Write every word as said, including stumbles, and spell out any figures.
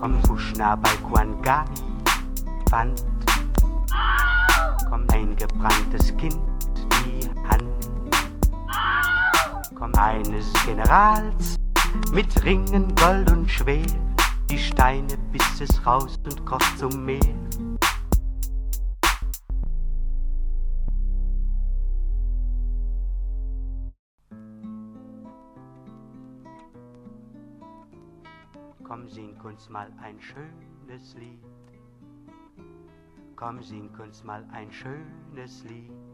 Komm husch nah bei Guangai, Wand. Komm ein gebranntes Kind, die Hand. Komm eines Generals, mit Ringen, Gold und Schwer. Die Steine biss es raus und kroch zum Meer. Komm, sing uns mal ein schönes Lied. Komm, sing uns mal ein schönes Lied.